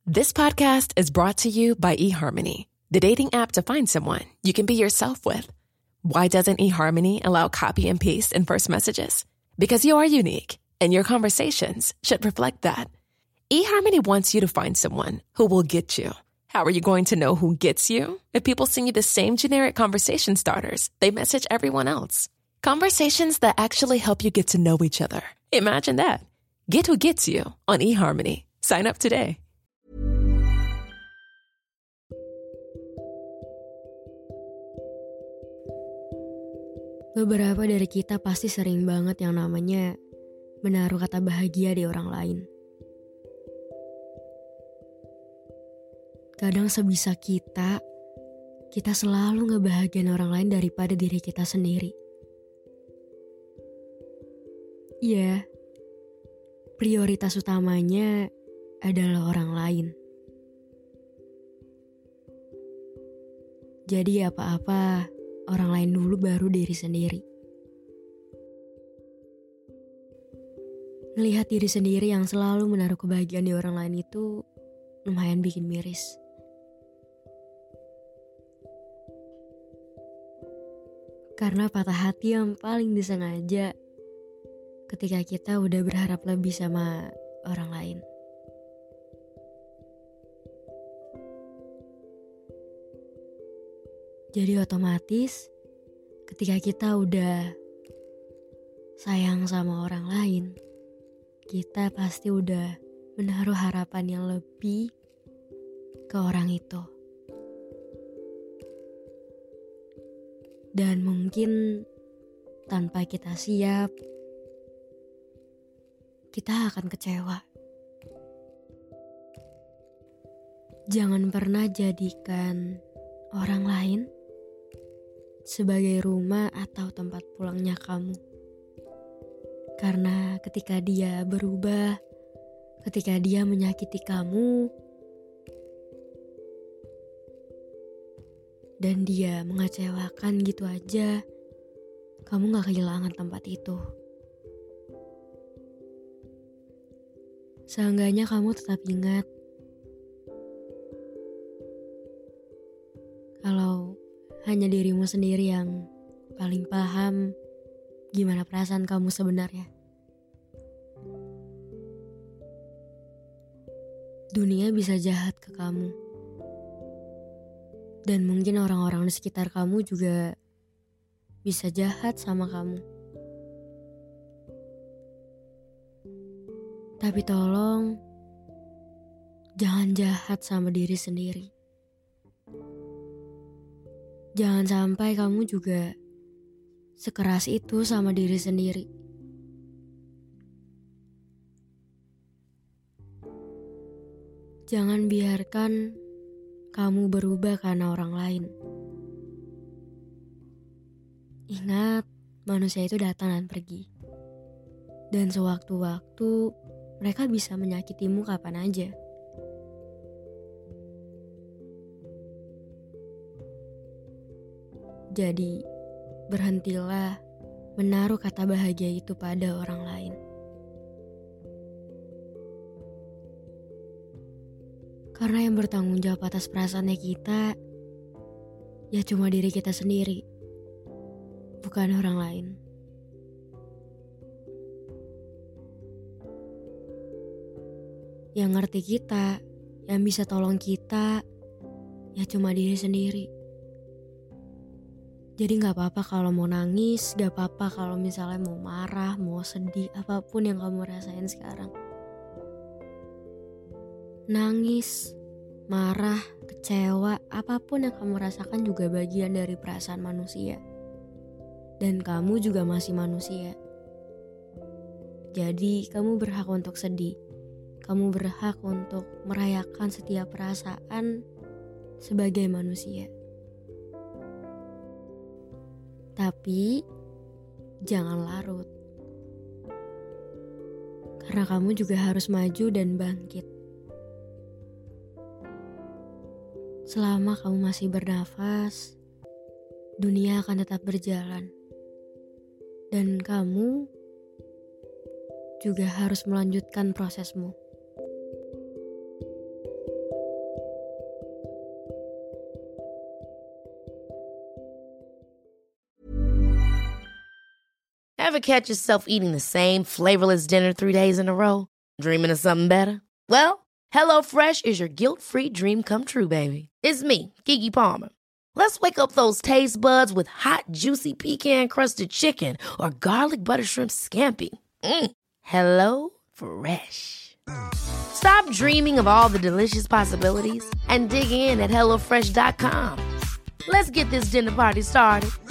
This podcast is brought to you by eHarmony, the dating app to find someone you can be yourself with. Why doesn't eHarmony allow copy and paste in first messages? Because you are unique, and your conversations should reflect that. eHarmony wants you to find someone who will get you. How are you going to know who gets you? If people send you the same generic conversation starters they message everyone else. Conversations that actually help you get to know each other. Imagine that. Get who gets you on eHarmony. Sign up today. Beberapa dari kita pasti sering banget yang namanya menaruh kata bahagia di orang lain. Kadang sebisa kita selalu ngebahagiain orang lain daripada diri kita sendiri. Iya, prioritas utamanya adalah orang lain. Jadi apa-apa, orang lain dulu baru diri sendiri. Melihat diri sendiri yang selalu menaruh kebahagiaan di orang lain itu lumayan bikin miris. Karena patah hati yang paling disengaja ketika kita udah berharap lebih sama orang lain. Jadi otomatis ketika kita udah sayang sama orang lain, kita pasti udah menaruh harapan yang lebih ke orang itu. Dan mungkin tanpa kita siap, kita akan kecewa. Jangan pernah jadikan orang lain sebagai rumah atau tempat pulangnya kamu. Karena ketika dia berubah, ketika dia menyakiti kamu, dan dia mengecewakan gitu aja, kamu gak kehilangan tempat itu. Seenggaknya kamu tetap ingat kalau hanya dirimu sendiri yang paling paham gimana perasaan kamu sebenarnya. Dunia bisa jahat ke kamu. Dan mungkin orang-orang di sekitar kamu juga bisa jahat sama kamu. Tapi tolong, jangan jahat sama diri sendiri. Jangan sampai kamu juga sekeras itu sama diri sendiri. Jangan biarkan kamu berubah karena orang lain. Ingat, manusia itu datang dan pergi. Dan sewaktu-waktu mereka bisa menyakitimu kapan aja. Jadi, berhentilah menaruh kata bahagia itu pada orang lain. Karena yang bertanggung jawab atas perasaannya kita, ya cuma diri kita sendiri, bukan orang lain. Yang ngerti kita, yang bisa tolong kita, ya cuma diri sendiri. Jadi gak apa-apa kalau mau nangis, gak apa-apa kalau misalnya mau marah, mau sedih, apapun yang kamu rasain sekarang. Nangis, marah, kecewa, apapun yang kamu rasakan juga bagian dari perasaan manusia. Dan kamu juga masih manusia. Jadi kamu berhak untuk sedih. Kamu berhak untuk merayakan setiap perasaan sebagai manusia. Tapi jangan larut. Karena kamu juga harus maju dan bangkit. Selama kamu masih bernafas, dunia akan tetap berjalan. Dan kamu juga harus melanjutkan prosesmu. Ever catch yourself eating the same flavorless dinner 3 days in a row? Dreaming of something better? Well, HelloFresh is your guilt-free dream come true, baby. It's me, Keke Palmer. Let's wake up those taste buds with hot, juicy pecan-crusted chicken or garlic butter shrimp scampi. Hello Fresh. Stop dreaming of all the delicious possibilities and dig in at HelloFresh.com. Let's get this dinner party started.